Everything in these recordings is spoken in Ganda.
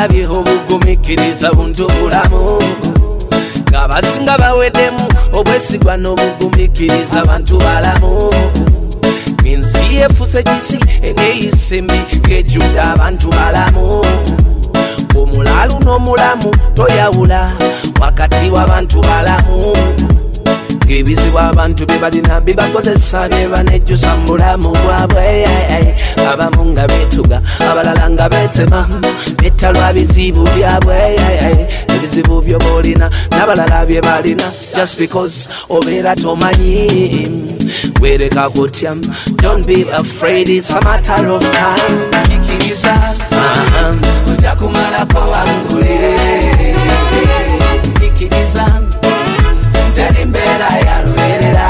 balabyeho obugumikiriza buntu bulamu ng'abasinga baweddemu obwesigwa n'obugumikiriza bantu balamu ensi efuse kisi eneyise mbi ng'ejjudde abantu balamu omulalu n'omulamu toyawula wakati w'abantu balamu ng'ebizibu abantu bye balina bibakozesa bye banejjusa mu bulamu bwabwe abamu nga beetuga abalala nga beetema bettalwa bizibu byabwe ebizibu byo boolina n'abalala bye balina just because obeera tomanyi weereka kutya don't be afraid it's a matter of time nyikiriza ojja kumalako wangule nyikiriza teri mbeera yalubeerera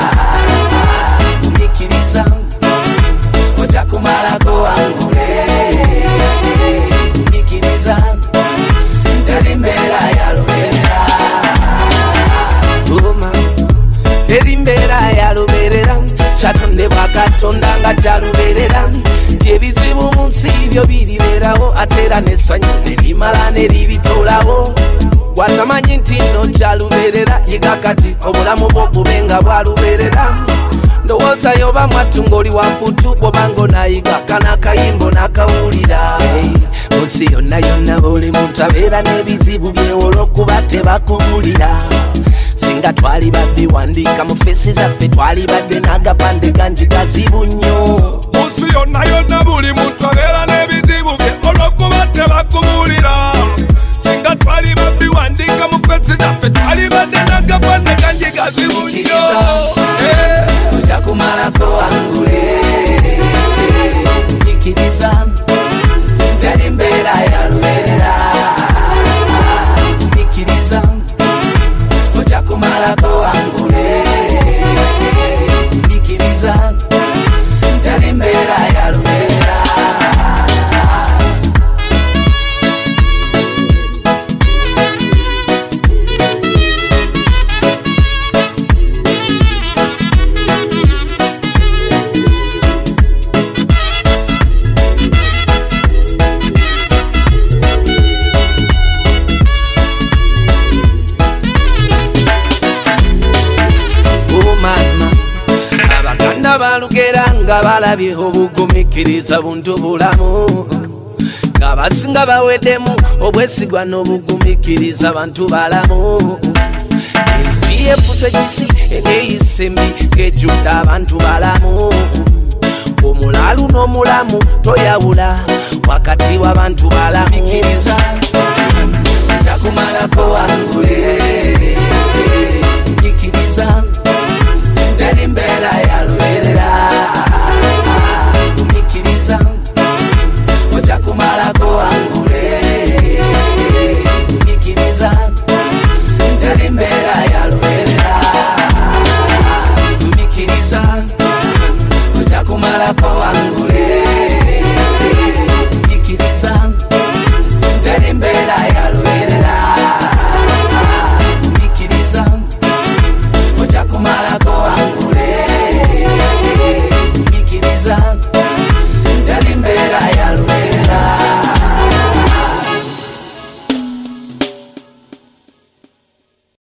nyikiriza ojja kumalako wangule nyikiriza teri mbeera yalubeerera teri mbeera yalubeerera kyatondebwa katonda nga kyalubeerera ebizibu mu nsi byo biribeerawo ate era n'essanyu nerimala neribitoolawo watamanyi nti nno kyalubeerera yiga kati obulamu bwo bube nga bwalubeerera ndowooza yoba mwattu ng'oli wamputu bw'obanga onayiga kanakayimbo n'akawulira mu nsi yonna yonna buli muntu abeera n'ebizibu bye olw'okuba tebakubulira singa twali babbiwandiika mu feesi zaffe twali badde n'agapande ganjigazibu nnyo mu nsi yonna yonna buli muntu abeera n'ebizibu bye olw'okuba tebakubulira singa twali babbiwandiika mu feesi zaffe twali badde n'agapande ganjigazibu nnyo ojja kumalako wangule nyikiriza teri mbeera yalubeerera nyikiriza ojja kumalako wangule nyikiriza teri mbeera yalubeerera balugera nga balabyeho obugumikiriza buntu bulamu ng'abasinga baweddemu obwesigwa n'obugumikiriza bantu balamu ensi efuse kisi eneyise mbi ng'ejjudde abantu balamu omulalu n'omulamu toyawula wakati w'abantu balamu ojja kumalako wangule